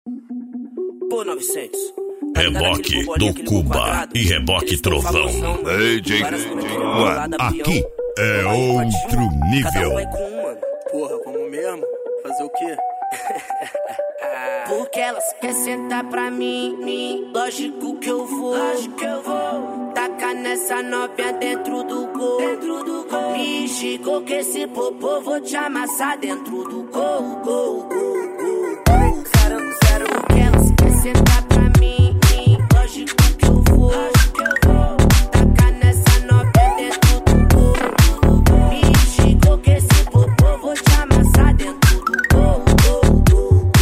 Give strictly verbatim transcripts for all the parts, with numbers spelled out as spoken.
Pô, novecentos. Reboque do Cuba e reboque trovão. Ei, J Mano, aqui é outro nível. Porra, como mesmo? Fazer o quê? Porque elas querem sentar pra mim, mim. Lógico que eu vou, lógico que eu vou. Tacar nessa novinha dentro do gol, dentro do gol. Me chegou que esse popô vou te amassar dentro do gol, gol, gol, gol. Zero, zero. Porque elas querem sentar pra mim, mim. Lógico que eu vou, lógico que eu vou. Tacar nessa novinha dentro do gol. Me chegou que esse popô vou te amassar dentro do gol, gol, gol.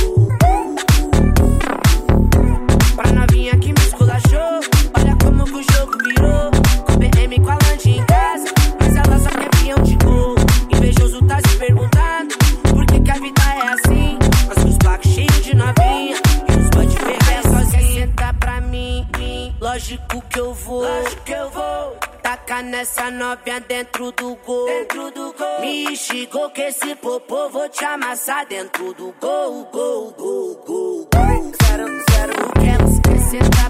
Pra novinha que me esculachou, olha como que o jogo virou. Com B M com a Land em casa, mas ela só quer peão de gol. Invejoso tá se perguntando por que que a vida é assim. Mas os blacks cheios de novinha e os boy de ferro sozinha. Senta pra mim, mim, lógico que eu vou, lógico que eu vou. Tacar nessa novinha dentro do gol, dentro do gol. Me chegou que esse popô vou te amassar dentro do gol, gol, gol, gol, gol. Zero, zero, porque elas querem sentar